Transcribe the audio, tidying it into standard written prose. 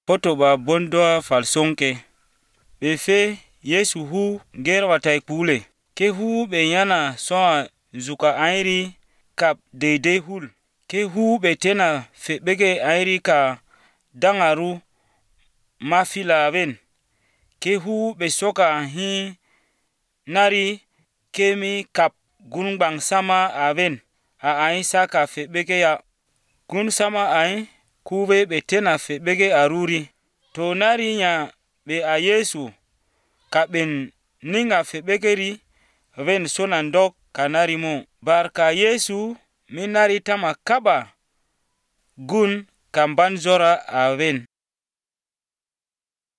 poto ba bondoa falsonke be fe Yesu hu nger watai kule ke hu be yana soa zuka airi kap daidai hul ke hu be tena fe bege airi ka dangaru mafila ben ke hu be soka hi nari kemi kap gungbang sama aben a ai saka fe bege ya gun sama ai kube be tena fe bege aruri to nari nya be a Yesu ka ben ninga fe begeri ven sonan dok kanari mo barka Yesu minari tama kaba gun kamban zora aven